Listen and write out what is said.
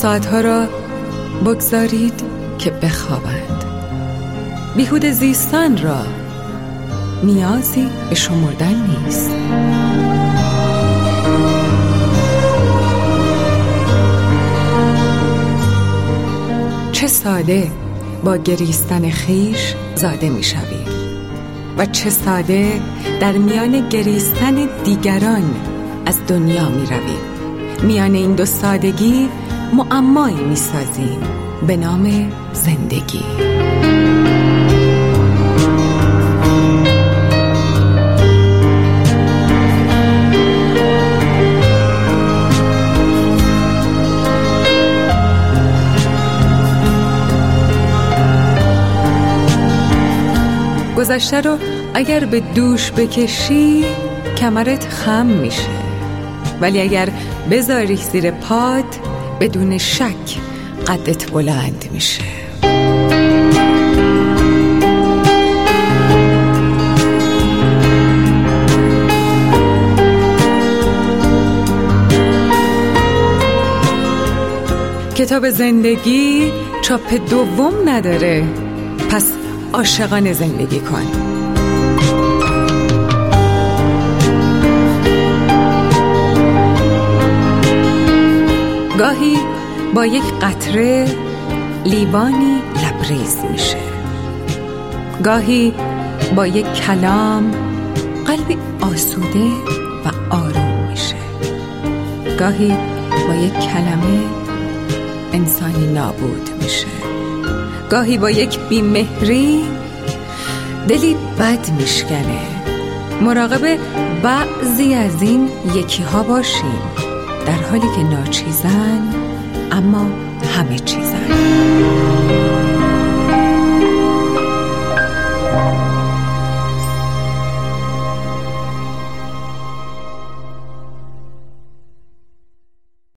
ساعتها را بگذارید که بخوابند. بیهوده زیستن را نیازی به شمردن نیست. چه ساده با گریستن خویش زاده می شوید و چه ساده در میان گریستن دیگران از دنیا می روید. میان این دو سادگی معمایی می سازیم به نام زندگی. گذشته رو اگر به دوش بکشی کمرت خم میشه، ولی اگر بذاری زیر پات بدون شک قدت بلند میشه. کتاب زندگی چاپ دوم نداره، پس عاشقانه زندگی کن. گاهی با یک قطره لیوانی لبریز میشه، گاهی با یک کلام قلبی آسوده و آروم میشه، گاهی با یک کلمه انسانی نابود میشه، گاهی با یک بیمهری دلی بد میشکنه. مراقب بعضی از این یکی ها باشیم، در حالی که ناچیزن اما همه چیزن.